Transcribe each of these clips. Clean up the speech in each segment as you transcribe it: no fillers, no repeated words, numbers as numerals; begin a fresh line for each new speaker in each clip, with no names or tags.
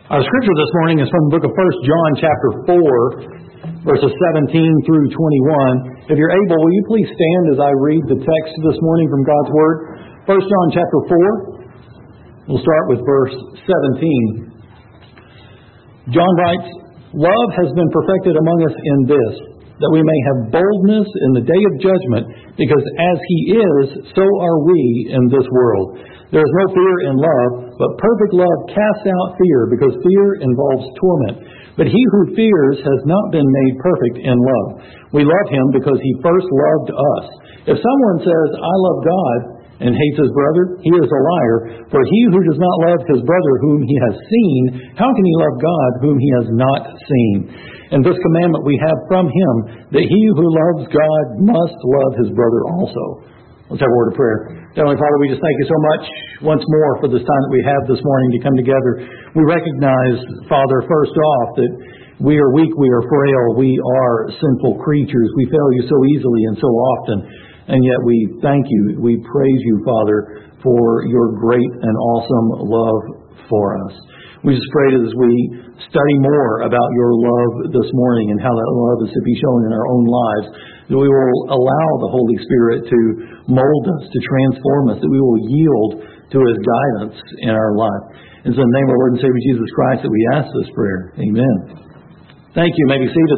Our scripture this morning is from the book of 1 John chapter 4, verses 17 through 21. If you're able, will you please stand as I read the text this morning from God's Word? 1 John chapter 4, we'll start with verse 17. John writes, "Love has been perfected among us in this, that we may have boldness in the day of judgment, because as He is, so are we in this world. There is no fear in love, but perfect love casts out fear, because fear involves torment. But he who fears has not been made perfect in love. We love him because he first loved us. If someone says, 'I love God,' and hates his brother, he is a liar. For he who does not love his brother whom he has seen, how can he love God whom he has not seen? And this commandment we have from him, that he who loves God must love his brother also." Let's have a word of prayer. Heavenly Father, we just thank you so much once more for this time that we have this morning to come together. We recognize, Father, first off, that we are weak, we are frail, we are sinful creatures. We fail you so easily and so often. And yet we thank you, we praise you, Father, for your great and awesome love for us. We just pray that as we study more about your love this morning and how that love is to be shown in our own lives, that we will allow the Holy Spirit to mold us, to transform us, that we will yield to His guidance in our life. It's in the name of our Lord and Savior Jesus Christ that we ask this prayer. Amen. Thank you. You may be seated.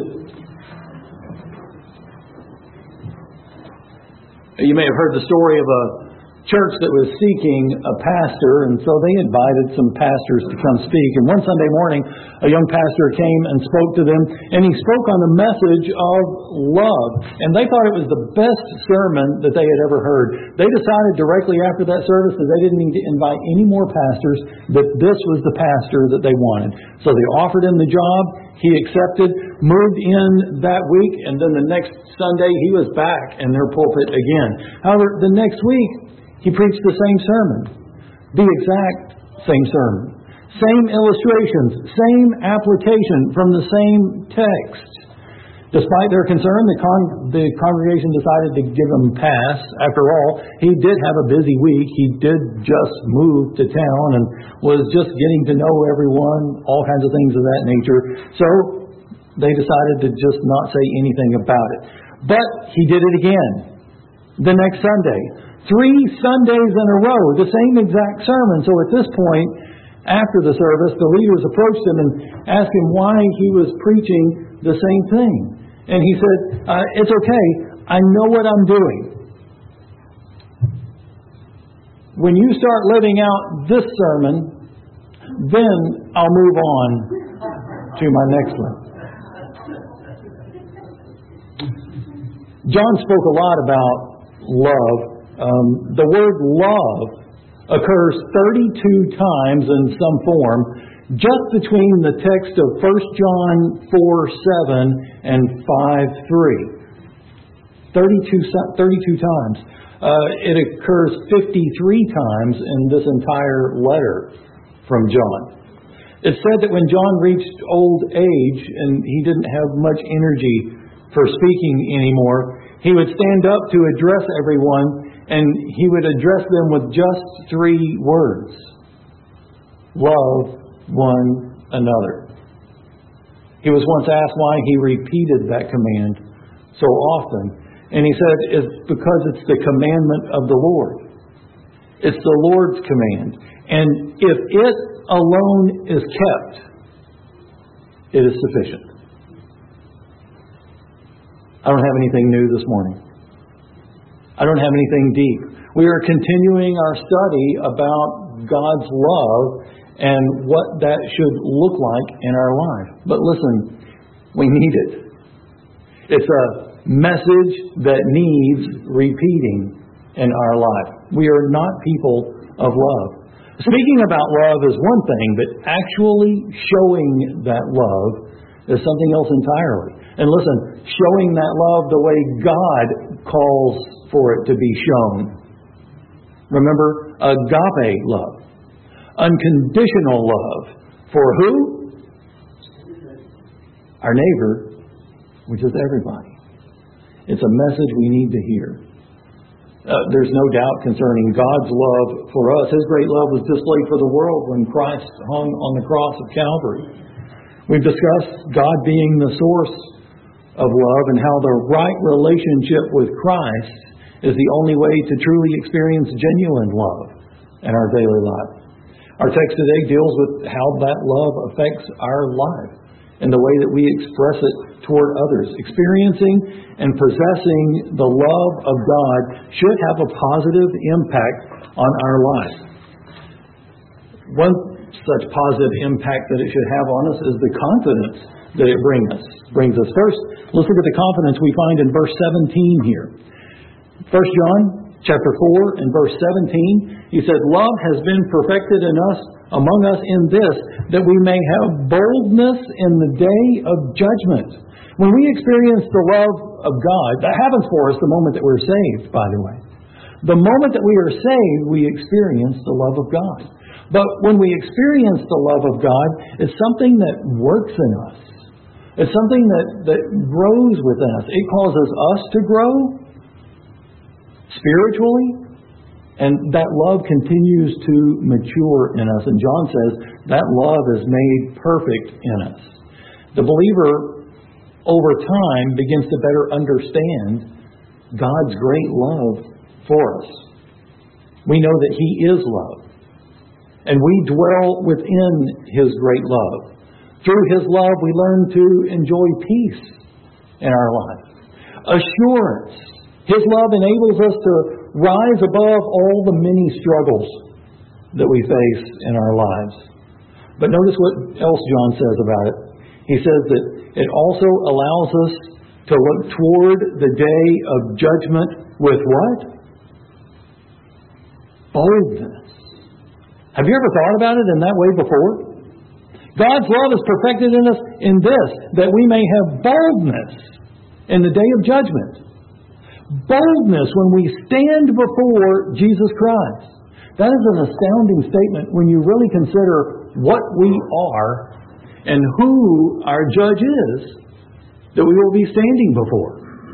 You may have heard the story of a church that was seeking a pastor, and so they invited some pastors to come speak. And one Sunday morning, a young pastor came and spoke to them, and he spoke on the message of love. And they thought it was the best sermon that they had ever heard. They decided directly after that service that they didn't need to invite any more pastors, that this was the pastor that they wanted. So they offered him the job. He accepted, moved in that week, and then the next Sunday he was back in their pulpit again. However, the next week, he preached the same sermon, the exact same sermon, same illustrations, same application from the same text. Despite their concern, the congregation decided to give him a pass. After all, he did have a busy week. He did just move to town and was just getting to know everyone, all kinds of things of that nature. So they decided to just not say anything about it. But he did it again the next Sunday. 3 Sundays in a row, the same exact sermon. So at this point, after the service, the leaders approached him and asked him why he was preaching the same thing. And he said, "It's okay. I know what I'm doing. When you start living out this sermon, then I'll move on to my next one." John spoke a lot about love. The word love occurs 32 times in some form, just between the text of 1 John 4:7 and 5:3. 32 times. It occurs 53 times in this entire letter from John. It's said that when John reached old age and he didn't have much energy for speaking anymore, he would stand up to address everyone, and he would address them with just 3 words. Love one another. He was once asked why he repeated that command so often. And he said, it's because it's the commandment of the Lord. It's the Lord's command. And if it alone is kept, it is sufficient. I don't have anything new this morning. I don't have anything deep. We are continuing our study about God's love and what that should look like in our life. But listen, we need it. It's a message that needs repeating in our life. We are not people of love. Speaking about love is one thing, but actually showing that love is something else entirely. And listen, showing that love the way God calls for it to be shown. Remember, agape love. Unconditional love. For who? Our neighbor, which is everybody. It's a message we need to hear. There's no doubt concerning God's love for us. His great love was displayed for the world when Christ hung on the cross of Calvary. We've discussed God being the source of love and how the right relationship with Christ is the only way to truly experience genuine love in our daily life. Our text today deals with how that love affects our life and the way that we express it toward others. Experiencing and possessing the love of God should have a positive impact on our life. One such positive impact that it should have on us is the confidence that it brings us. First, let's look at the confidence we find in verse 17 here. 1 John chapter 4 and verse 17, he said, "Love has been perfected in us, among us in this, that we may have boldness in the day of judgment." When we experience the love of God, that happens for us the moment that we're saved, by the way. The moment that we are saved, we experience the love of God. But when we experience the love of God, it's something that works in us. It's something that grows within us. It causes us to grow spiritually, and that love continues to mature in us. And John says that love is made perfect in us. The believer, over time, begins to better understand God's great love for us. We know that He is love, and we dwell within His great love. Through His love, we learn to enjoy peace in our life. Assurance. His love enables us to rise above all the many struggles that we face in our lives. But notice what else John says about it. He says that it also allows us to look toward the day of judgment with what? Boldness. Have you ever thought about it in that way before? God's love is perfected in us in this, that we may have boldness in the day of judgment. Boldness when we stand before Jesus Christ. That is an astounding statement when you really consider what we are and who our judge is that we will be standing before.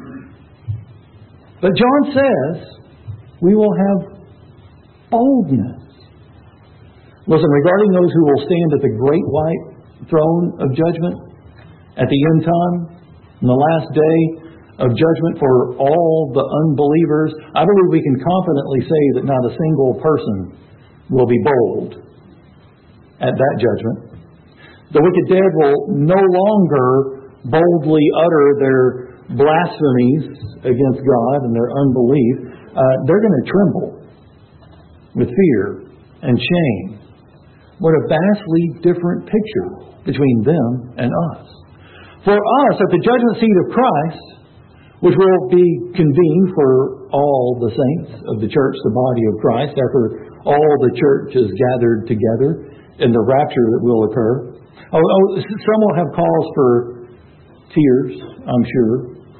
But John says we will have boldness. Listen, regarding those who will stand at the great white throne of judgment at the end time, in the last day of judgment for all the unbelievers, I believe we can confidently say that not a single person will be bold at that judgment. The wicked dead will no longer boldly utter their blasphemies against God and their unbelief. They're going to tremble with fear and shame. What a vastly different picture between them and us. For us, at the judgment seat of Christ, which will be convened for all the saints of the church, the body of Christ, after all the church is gathered together in the rapture that will occur. Some will have cause for tears, I'm sure.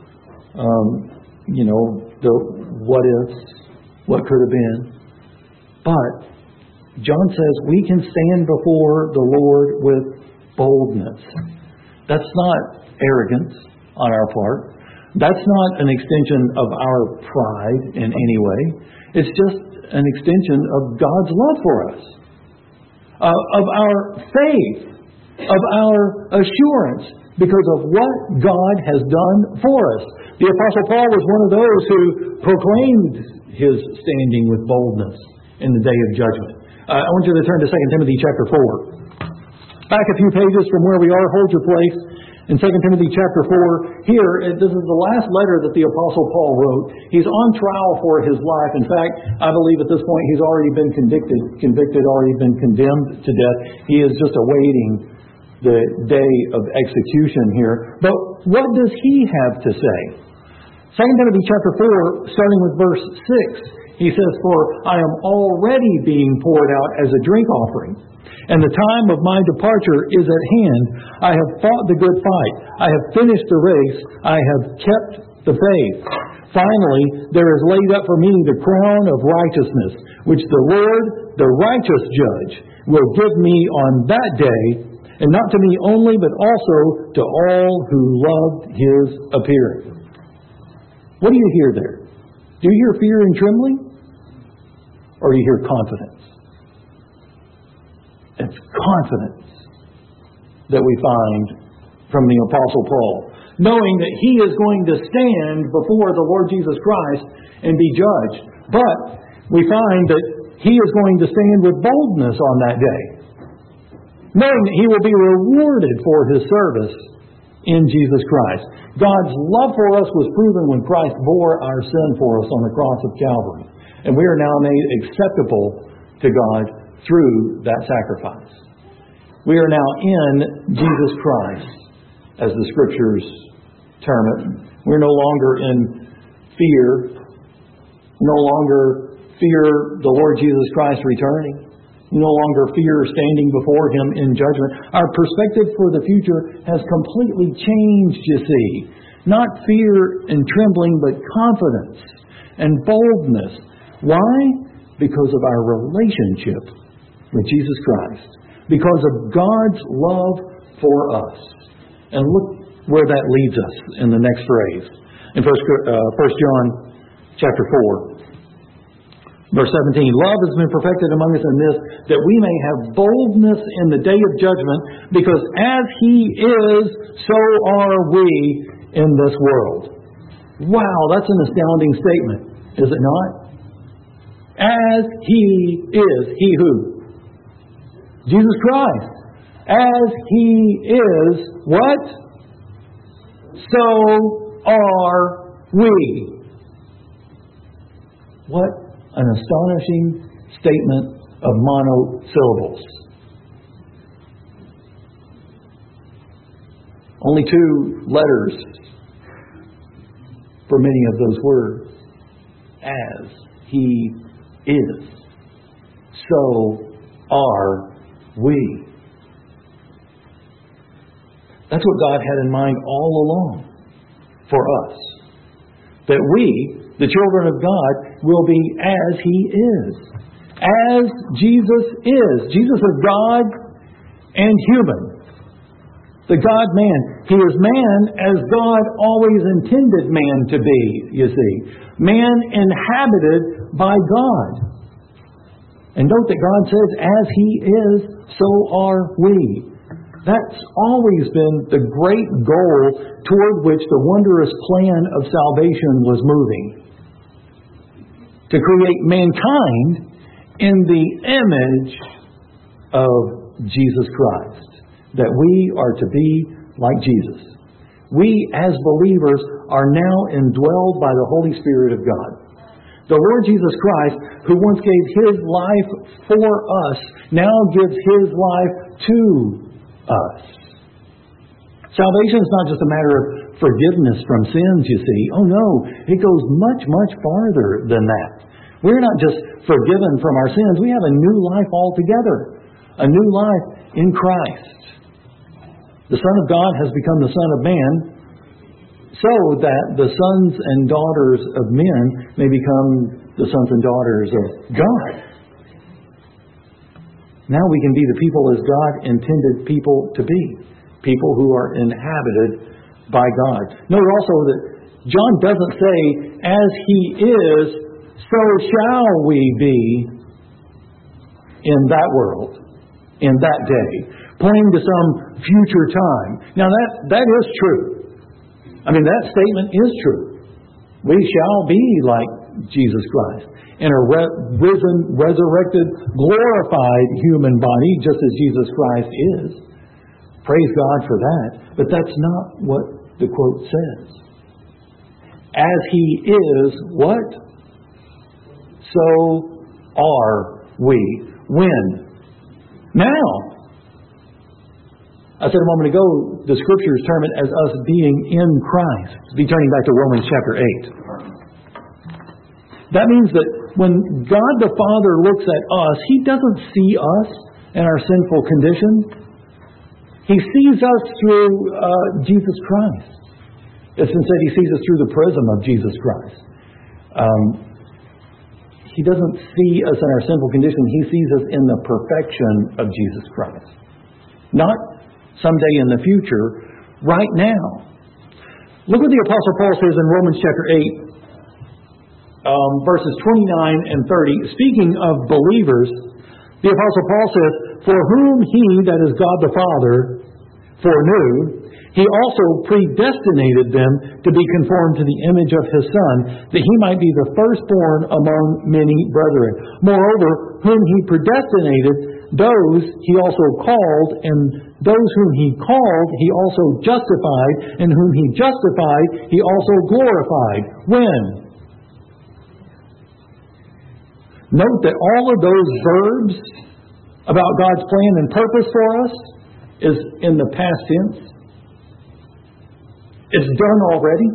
The what ifs, what could have been. But John says we can stand before the Lord with boldness. That's not arrogance on our part. That's not an extension of our pride in any way. It's just an extension of God's love for us, of our faith, of our assurance because of what God has done for us. The Apostle Paul was one of those who proclaimed his standing with boldness in the day of judgment. I want you to turn to 2 Timothy chapter 4. Back a few pages from where we are, hold your place. In 2 Timothy chapter 4, here, this is the last letter that the Apostle Paul wrote. He's on trial for his life. In fact, I believe at this point he's already been convicted, already been condemned to death. He is just awaiting the day of execution here. But what does he have to say? 2 Timothy chapter 4, starting with verse 6, he says, "For I am already being poured out as a drink offering, and the time of my departure is at hand. I have fought the good fight. I have finished the race. I have kept the faith. Finally, there is laid up for me the crown of righteousness, which the Lord, the righteous judge, will give me on that day, and not to me only, but also to all who loved his appearing." What do you hear there? Do you hear fear and trembling? Or do you hear confidence? It's confidence that we find from the Apostle Paul, knowing that he is going to stand before the Lord Jesus Christ and be judged. But we find that he is going to stand with boldness on that day, knowing that he will be rewarded for his service in Jesus Christ. God's love for us was proven when Christ bore our sin for us on the cross of Calvary. And we are now made acceptable to God through that sacrifice. We are now in Jesus Christ, as the Scriptures term it. We're no longer in fear, no longer fear the Lord Jesus Christ returning, no longer fear standing before Him in judgment. Our perspective for the future has completely changed, you see. Not fear and trembling, but confidence and boldness. Why? Because of our relationship with Jesus Christ. Because of God's love for us. And look where that leads us in the next phrase. In 1 John chapter 4. Verse 17, love has been perfected among us in this, that we may have boldness in the day of judgment, because as He is, so are we in this world. Wow, that's an astounding statement, is it not? As He is. He who? Jesus Christ. As He is, what? So are we. What an astonishing statement of monosyllables. Only 2 letters for many of those words. As He is, so are we. That's what God had in mind all along for us. That we, the children of God, will be as He is. As Jesus is. Jesus is God and human. The God-man. He is man as God always intended man to be, you see. Man inhabited by God. And note that God says, as He is, so are we. That's always been the great goal toward which the wondrous plan of salvation was moving. To create mankind in the image of Jesus Christ. That we are to be like Jesus. We, as believers, are now indwelled by the Holy Spirit of God. The Lord Jesus Christ, who once gave His life for us, now gives His life to us. Salvation is not just a matter of forgiveness from sins, you see. Oh no, it goes much, much farther than that. We're not just forgiven from our sins. We have a new life altogether. A new life in Christ. The Son of God has become the Son of Man so that the sons and daughters of men may become the sons and daughters of God. Now we can be the people as God intended people to be. People who are inhabited by God. Note also that John doesn't say, as He is, so shall we be in that world, in that day, pointing to some future time. Now that is true. I mean, that statement is true. We shall be like Jesus Christ in a risen, resurrected, glorified human body, just as Jesus Christ is. Praise God for that. But that's not what the quote says. As He is, what? So are we. When? Now. I said a moment ago, the Scriptures term it as us being in Christ. Be turning back to Romans chapter 8. That means that when God the Father looks at us, He doesn't see us in our sinful condition. He sees us through Jesus Christ. It's been said He sees us through the prism of Jesus Christ. He doesn't see us in our sinful condition. He sees us in the perfection of Jesus Christ. Not someday in the future, right now. Look what the Apostle Paul says in Romans chapter 8. verses 29 and 30, speaking of believers, the Apostle Paul says, "For whom He, that is God the Father, foreknew, He also predestinated them to be conformed to the image of His Son, that He might be the firstborn among many brethren. Moreover, whom He predestinated, those He also called, and those whom He called, He also justified, and whom He justified, He also glorified." When? Note that all of those verbs about God's plan and purpose for us is in the past tense. It's done already.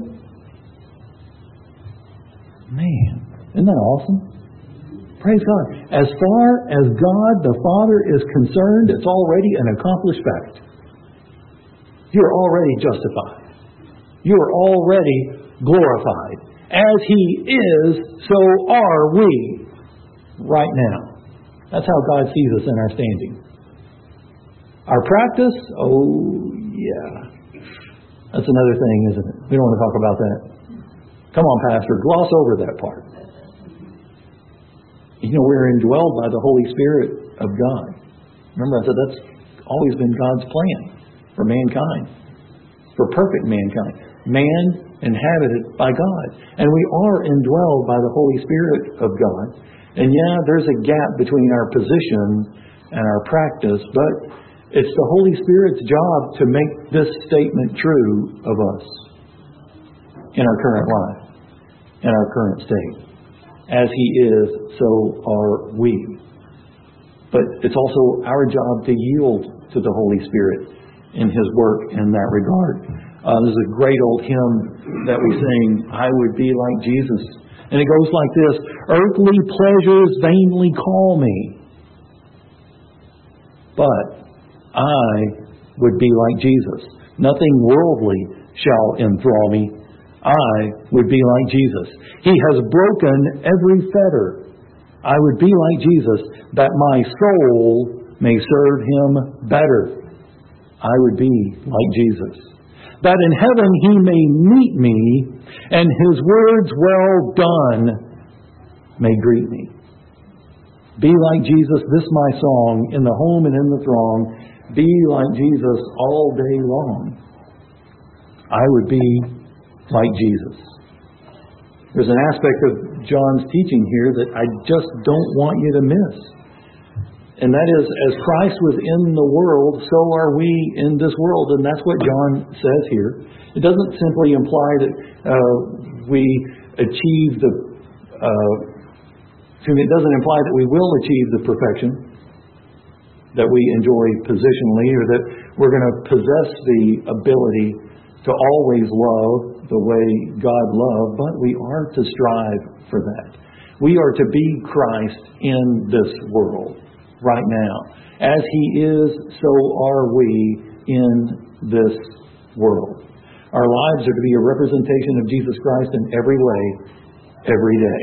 Man, isn't that awesome? Praise God. As far as God the Father is concerned, it's already an accomplished fact. You're already justified. You are already glorified. As He is, so are we right now. That's how God sees us in our standing. Our practice? Oh, yeah. That's another thing, isn't it? We don't want to talk about that. Come on, Pastor, gloss over that part. You know, we're indwelled by the Holy Spirit of God. Remember, I said that's always been God's plan for mankind, for perfect mankind. Man inhabited by God. And we are indwelled by the Holy Spirit of God. And yeah, there's a gap between our position and our practice, but it's the Holy Spirit's job to make this statement true of us in our current life, in our current state. As He is, so are we. But it's also our job to yield to the Holy Spirit in His work in that regard. There's a great old hymn that we sing, "I would be like Jesus." And it goes like this: "Earthly pleasures vainly call me, but I would be like Jesus. Nothing worldly shall enthrall me. I would be like Jesus. He has broken every fetter. I would be like Jesus, that my soul may serve Him better. I would be like Jesus, that in heaven He may meet me, and His words, 'Well done,' may greet me. Be like Jesus, this my song, in the home and in the throng. Be like Jesus all day long. I would be like Jesus." There's an aspect of John's teaching here that I just don't want you to miss. And that is, as Christ was in the world, so are we in this world. And that's what John says here. It doesn't simply imply that we achieve the... it doesn't imply that we will achieve the perfection that we enjoy positionally, or that we're going to possess the ability to always love the way God loved, but we are to strive for that. We are to be Christ in this world right now. As He is, so are we in this world. Our lives are to be a representation of Jesus Christ in every way, every day,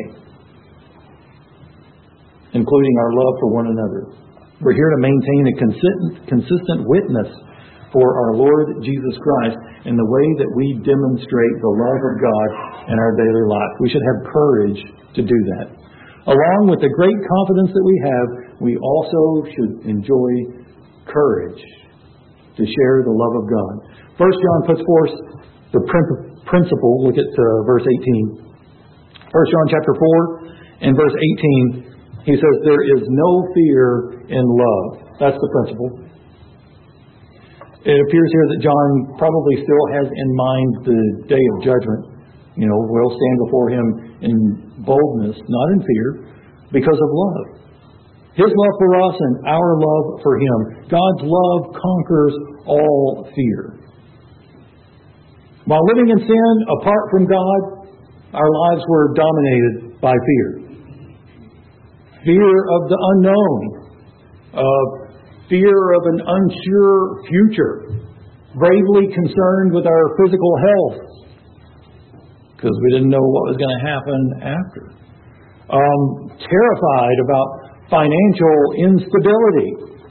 including our love for one another. We're here to maintain a consistent witness for our Lord Jesus Christ in the way that we demonstrate the love of God in our daily life. We should have courage to do that. Along with the great confidence that we have, we also should enjoy courage to share the love of God. 1 John puts forth the principle. Look at verse 18. 1 John chapter 4 and verse 18. He says, "There is no fear in love." That's the principle. It appears here that John probably still has in mind the day of judgment. You know, we'll stand before Him in boldness, not in fear, because of love. His love for us and our love for Him. God's love conquers all fear. While living in sin, apart from God, our lives were dominated by fear. Fear of the unknown, fear of an unsure future, gravely concerned with our physical health, because we didn't know what was going to happen after. Terrified about financial instability.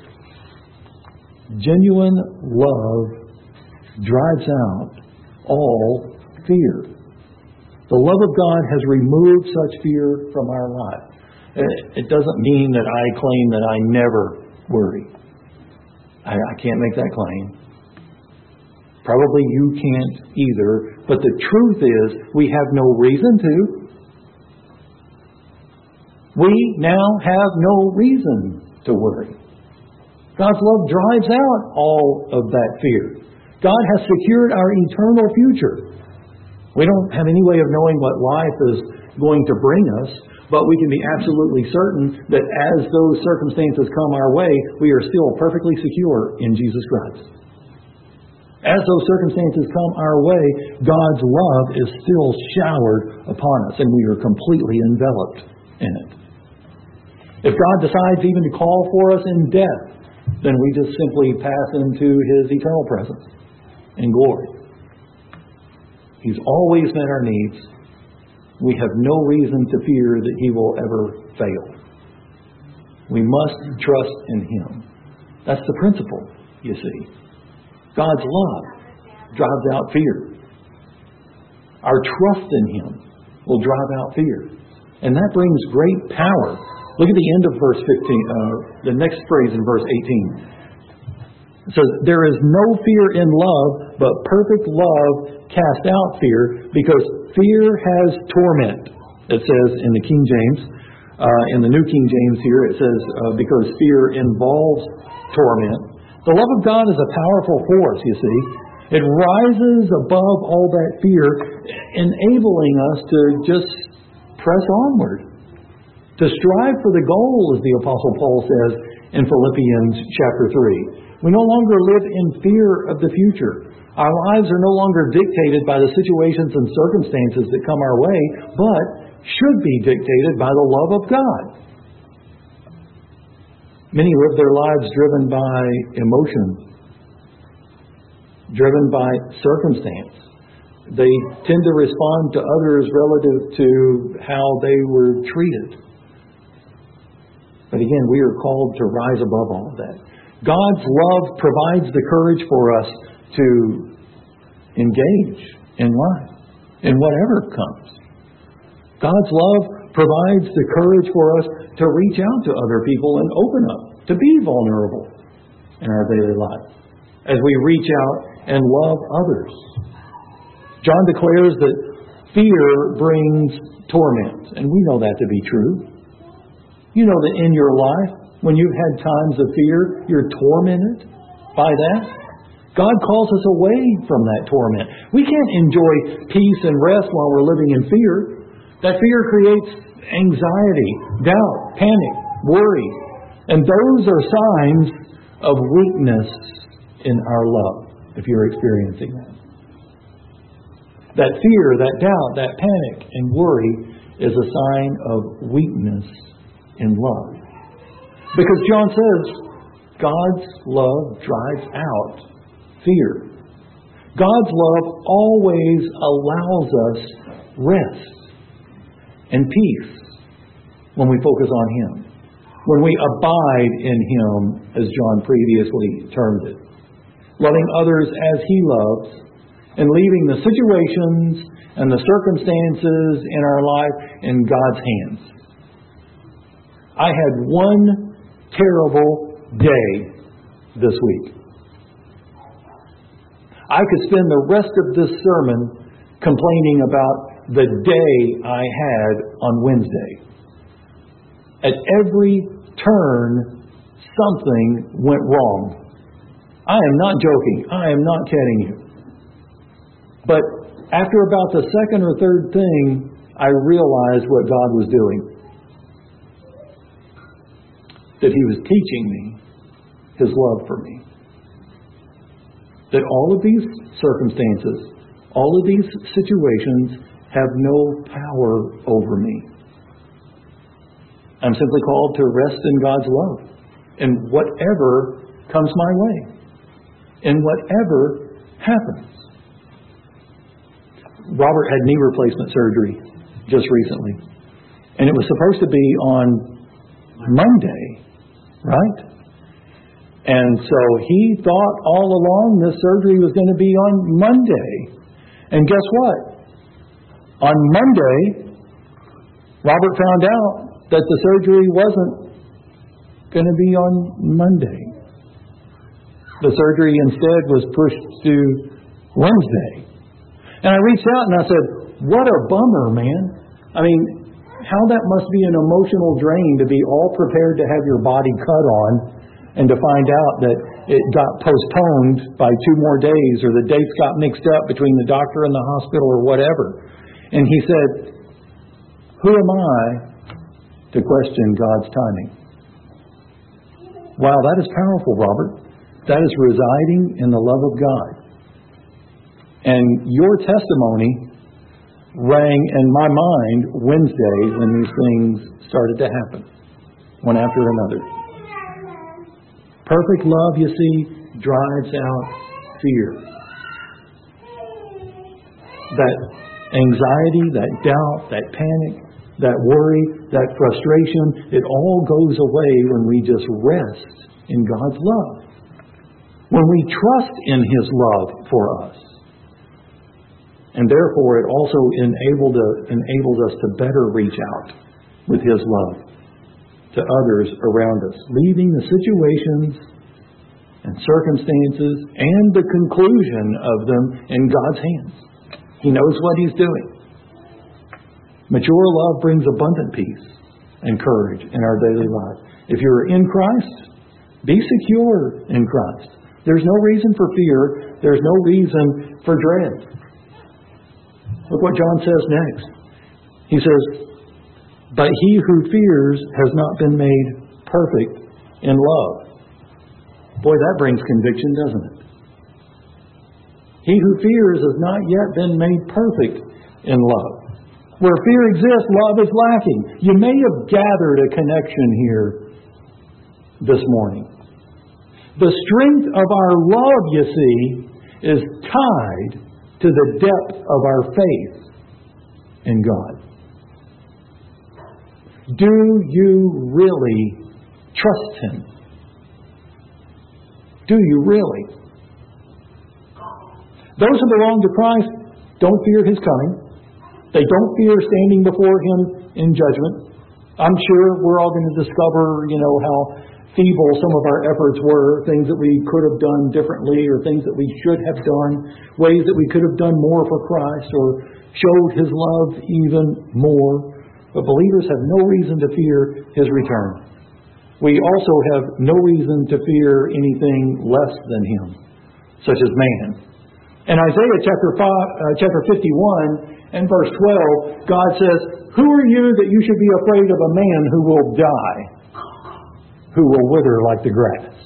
Genuine love drives out all fear. The love of God has removed such fear from our life. It doesn't mean that I claim that I never worry. I can't make that claim. Probably you can't either. But the truth is, we have no reason to. We now have no reason to worry. God's love drives out all of that fear. God has secured our eternal future. We don't have any way of knowing what life is going to bring us, but we can be absolutely certain that as those circumstances come our way, we are still perfectly secure in Jesus Christ. As those circumstances come our way, God's love is still showered upon us, and we are completely enveloped in it. If God decides even to call for us in death, then we just simply pass into His eternal presence in glory. He's always met our needs. We have no reason to fear that He will ever fail. We must trust in Him. That's the principle, you see. God's love drives out fear. Our trust in Him will drive out fear. And that brings great power. Look at the end of verse 15, the next phrase in verse 18. It says, "There is no fear in love, but perfect love casts out fear, because fear has torment." It says in the King James. In the New King James here, it says, because fear involves torment. The love of God is a powerful force, you see. It rises above all that fear, enabling us to just press onward, to strive for the goal, as the Apostle Paul says in Philippians chapter 3. We no longer live in fear of the future. Our lives are no longer dictated by the situations and circumstances that come our way, but should be dictated by the love of God. Many live their lives driven by emotion, driven by circumstance. They tend to respond to others relative to how they were treated. But again, we are called to rise above all of that. God's love provides the courage for us to engage in life, in whatever comes. God's love provides the courage for us to reach out to other people and open up, to be vulnerable in our daily life as we reach out and love others. John declares that fear brings torment, and we know that to be true. You know that in your life, when you've had times of fear, you're tormented by that. God calls us away from that torment. We can't enjoy peace and rest while we're living in fear. That fear creates anxiety, doubt, panic, worry. And those are signs of weakness in our love, if you're experiencing that. That fear, that doubt, that panic and worry is a sign of weakness in love. Because John says, God's love drives out fear. God's love always allows us rest and peace when we focus on Him, when we abide in Him, as John previously termed it, loving others as He loves, and leaving the situations and the circumstances in our life in God's hands. I had one terrible day this week. I could spend the rest of this sermon complaining about the day I had on Wednesday. At every turn, something went wrong. I am not joking. I am not kidding you. But after about the second or third thing, I realized what God was doing. That He was teaching me His love for me. That all of these circumstances, all of these situations have no power over me. I'm simply called to rest in God's love in whatever comes my way, in whatever happens. Robert had knee replacement surgery just recently, and it was supposed to be on Monday, right? And so he thought all along this surgery was going to be on Monday. And guess what? On Monday, Robert found out that the surgery wasn't going to be on Monday. The surgery instead was pushed to Wednesday. And I reached out and I said, what a bummer, man. I mean, how that must be an emotional drain to be all prepared to have your body cut on and to find out that it got postponed by 2 more days, or the dates got mixed up between the doctor and the hospital or whatever. And he said, who am I to question God's timing? Wow, that is powerful, Robert. That is residing in the love of God. And your testimony rang in my mind Wednesday when these things started to happen, one after another. Perfect love, you see, drives out fear. That anxiety, that doubt, that panic, that worry, that frustration, it all goes away when we just rest in God's love. When we trust in His love for us. And therefore it also enables us to better reach out with His love to others around us, leaving the situations and circumstances and the conclusion of them in God's hands. He knows what He's doing. Mature love brings abundant peace and courage in our daily life. If you're in Christ, be secure in Christ. There's no reason for fear. There's no reason for dread. Look what John says next. He says, but he who fears has not been made perfect in love. Boy, that brings conviction, doesn't it? He who fears has not yet been made perfect in love. Where fear exists, love is lacking. You may have gathered a connection here this morning. The strength of our love, you see, is tied to the depth of our faith in God. Do you really trust Him? Do you really? Those who belong to Christ don't fear His coming. They don't fear standing before Him in judgment. I'm sure we're all going to discover, how feeble some of our efforts were, things that we could have done differently or things that we should have done, ways that we could have done more for Christ or showed His love even more. But believers have no reason to fear His return. We also have no reason to fear anything less than Him, such as man. In Isaiah chapter 51 and verse 12, God says, who are you that you should be afraid of a man who will die, who will wither like the grass?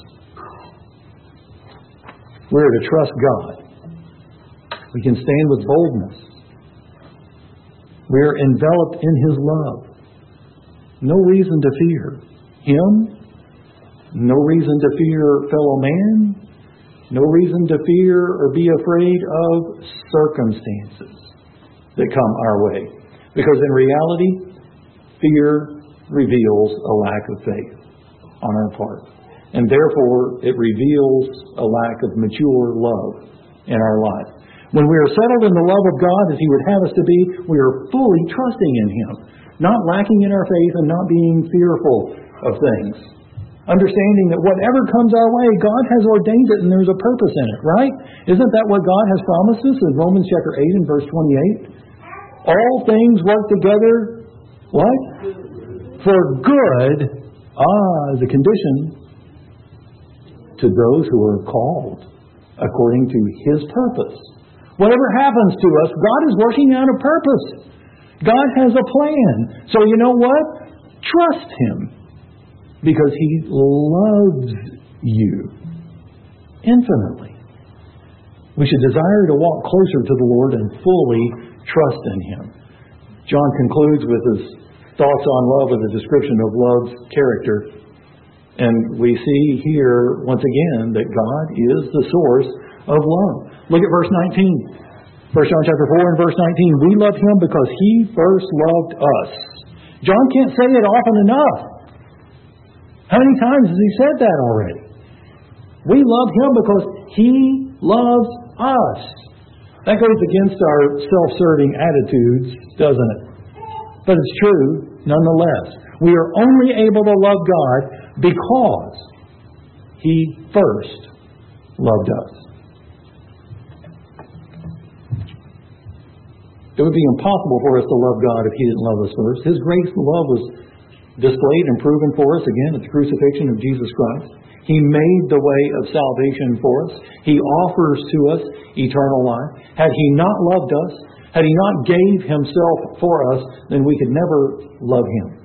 We're to trust God. We can stand with boldness. We're enveloped in His love. No reason to fear Him. No reason to fear fellow man. No reason to fear or be afraid of circumstances that come our way. Because in reality, fear reveals a lack of faith on our part. And therefore, it reveals a lack of mature love in our life. When we are settled in the love of God as He would have us to be, we are fully trusting in Him, not lacking in our faith and not being fearful of things. Understanding that whatever comes our way, God has ordained it and there's a purpose in it, right? Isn't that what God has promised us in Romans chapter 8 and verse 28? All things work together, what? For good, is a condition, to those who are called according to His purpose. Whatever happens to us, God is working out a purpose. God has a plan. So you know what? Trust Him. Because He loves you infinitely. We should desire to walk closer to the Lord and fully trust in Him. John concludes with his thoughts on love with a description of love's character. And we see here, once again, that God is the source of love. Look at verse 19. 1 John chapter 4 and verse 19. We love Him because He first loved us. John can't say it often enough. How many times has he said that already? We love Him because He loves us. That goes against our self-serving attitudes, doesn't it? But it's true nonetheless. We are only able to love God because He first loved us. It would be impossible for us to love God if He didn't love us first. His grace and love was displayed and proven for us, again, at the crucifixion of Jesus Christ. He made the way of salvation for us. He offers to us eternal life. Had He not loved us, had He not gave Himself for us, then we could never love Him.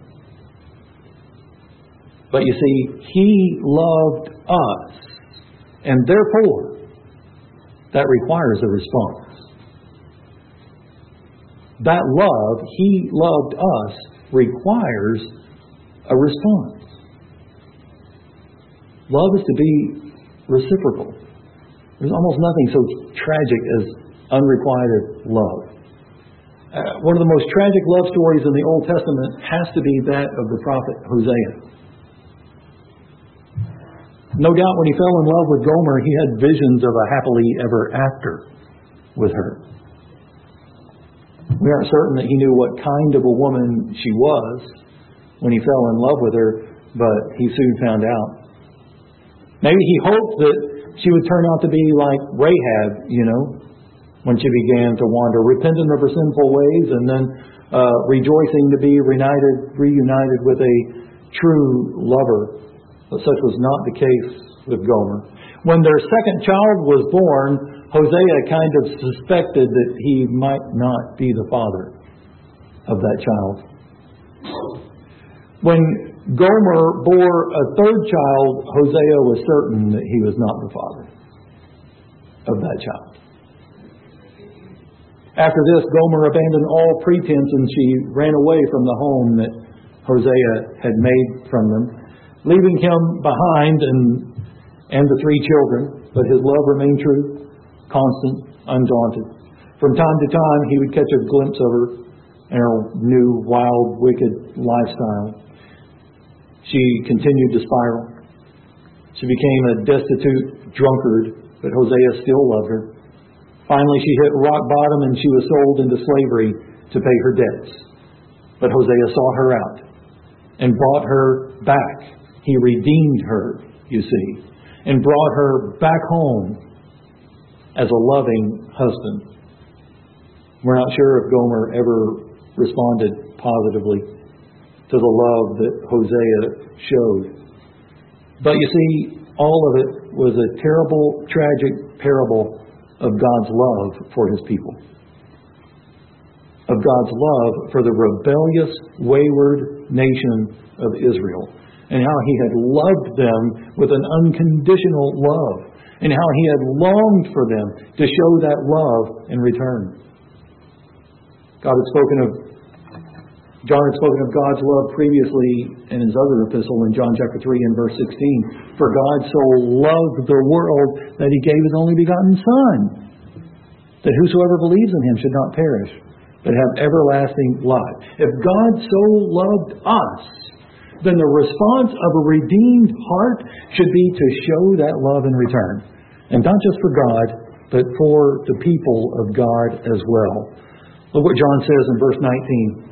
But you see, He loved us, and therefore, that requires a response. That love, He loved us, requires a response. Love is to be reciprocal. There's almost nothing so tragic as unrequited love. One of the most tragic love stories in the Old Testament has to be that of the prophet Hosea. No doubt when he fell in love with Gomer, he had visions of a happily ever after with her. We aren't certain that he knew what kind of a woman she was when he fell in love with her, but he soon found out. Maybe he hoped that she would turn out to be like Rahab, when she began to wander, repentant of her sinful ways, and then rejoicing to be reunited with a true lover. But such was not the case with Gomer. When their second child was born, Hosea kind of suspected that he might not be the father of that child. When Gomer bore a third child, Hosea was certain that he was not the father of that child. After this, Gomer abandoned all pretense and she ran away from the home that Hosea had made from them, leaving him behind and the three children. But his love remained true, constant, undaunted. From time to time, he would catch a glimpse of her in her new, wild, wicked lifestyle. She continued to spiral. She became a destitute drunkard, but Hosea still loved her. Finally, she hit rock bottom and she was sold into slavery to pay her debts. But Hosea sought her out and bought her back. He redeemed her, you see, and brought her back home as a loving husband. We're not sure if Gomer ever responded positively to the love that Hosea showed. But you see, all of it was a terrible, tragic parable of God's love for His people. Of God's love for the rebellious, wayward nation of Israel. And how He had loved them with an unconditional love. And how He had longed for them to show that love in return. John had spoken of God's love previously in his other epistle in John chapter 3 and verse 16. For God so loved the world that He gave His only begotten Son, that whosoever believes in Him should not perish, but have everlasting life. If God so loved us, then the response of a redeemed heart should be to show that love in return. And not just for God, but for the people of God as well. Look what John says in verse 19.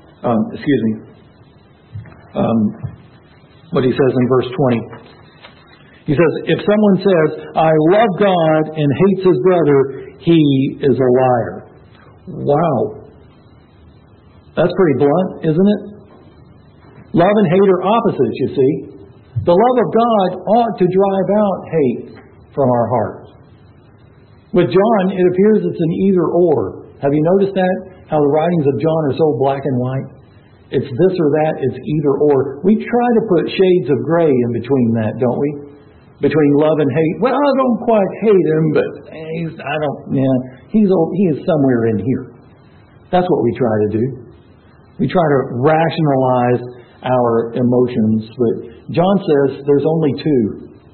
What he says in verse 20. He says, if someone says, I love God and hates his brother, he is a liar. Wow. That's pretty blunt, isn't it? Love and hate are opposites, you see. The love of God ought to drive out hate from our hearts. With John, it appears it's an either or. Have you noticed that? How the writings of John are so black and white? It's this or that, it's either or. We try to put shades of gray in between that, don't we? Between love and hate. Well, I don't quite hate him, but he is somewhere in here. That's what we try to do. We try to rationalize our emotions, but John says there's only two.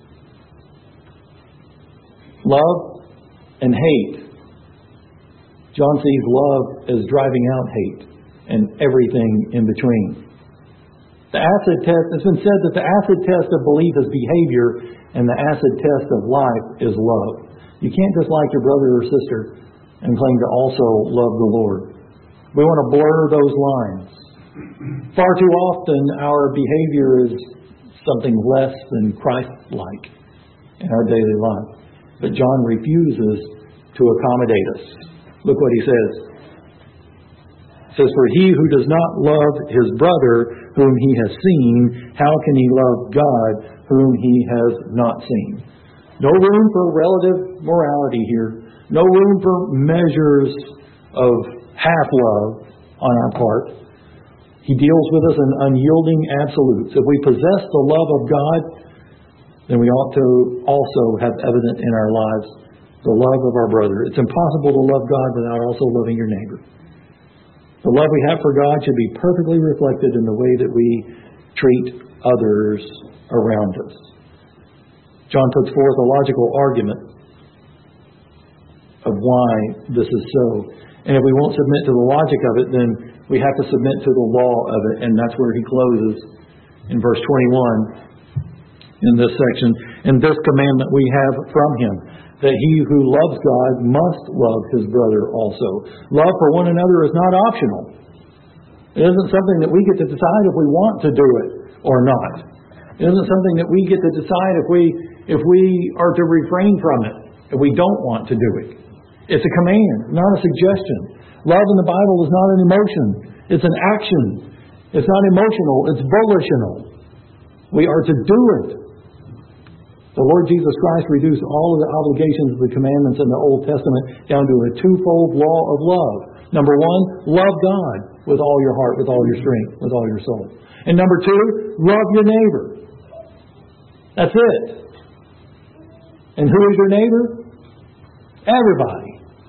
Love and hate. John sees love as driving out hate and everything in between. The acid test, it's been said that the acid test of belief is behavior and the acid test of life is love. You can't just like your brother or sister and claim to also love the Lord. We want to blur those lines. Far too often our behavior is something less than Christ-like in our daily life. But John refuses to accommodate us. Look what he says. It says, "For he who does not love his brother whom he has seen, how can he love God whom he has not seen?" No room for relative morality here. No room for measures of half-love on our part. He deals with us in unyielding absolutes. If we possess the love of God, then we ought to also have evident in our lives the love of our brother. It's impossible to love God without also loving your neighbor. The love we have for God should be perfectly reflected in the way that we treat others around us. John puts forth a logical argument of why this is so. And if we won't submit to the logic of it, then we have to submit to the law of it. And that's where he closes in verse 21 in this section. "And this commandment we have from him, that he who loves God must love his brother also." Love for one another is not optional. It isn't something that we get to decide if we want to do it or not. It isn't something that we get to decide if we are to refrain from it, if we don't want to do it. It's a command, not a suggestion. Love in the Bible is not an emotion. It's an action. It's not emotional. It's volitional. We are to do it. The Lord Jesus Christ reduced all of the obligations of the commandments in the Old Testament down to a twofold law of love. Number one, love God with all your heart, with all your strength, with all your soul. And number two, love your neighbor. That's it. And who is your neighbor? Everybody.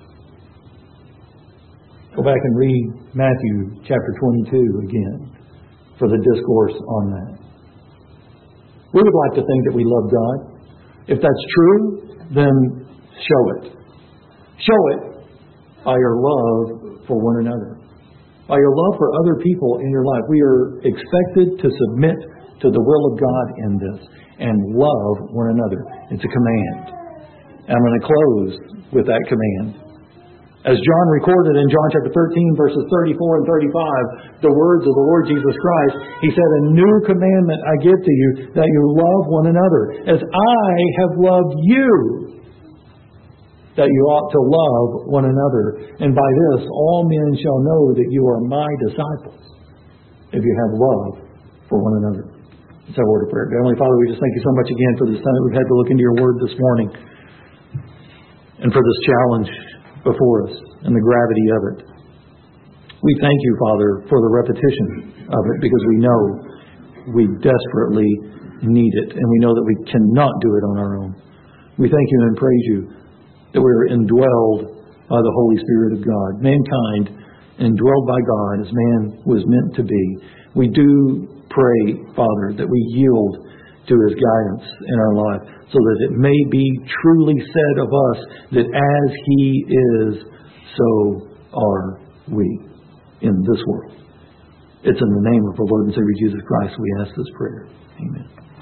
Go back and read Matthew chapter 22 again for the discourse on that. We would like to think that we love God. If that's true, then show it. Show it by your love for one another. By your love for other people in your life. We are expected to submit to the will of God in this and love one another. It's a command. And I'm going to close with that command. As John recorded in John chapter 13, verses 34 and 35, the words of the Lord Jesus Christ, he said, "A new commandment I give to you, that you love one another. As I have loved you, that you ought to love one another. And by this all men shall know that you are my disciples, if you have love for one another." It's our word of prayer. Heavenly Father, we just thank you so much again for this time that we've had to look into your word this morning, and for this challenge before us and the gravity of it. We thank you, Father, for the repetition of it, because we know we desperately need it, and we know that we cannot do it on our own. We thank you and praise you that we are indwelled by the Holy Spirit of God. Mankind indwelled by God as man was meant to be. We do pray, Father, that we yield to his guidance in our life, so that it may be truly said of us that as he is, so are we in this world. It's in the name of the Lord and Savior Jesus Christ we ask this prayer. Amen.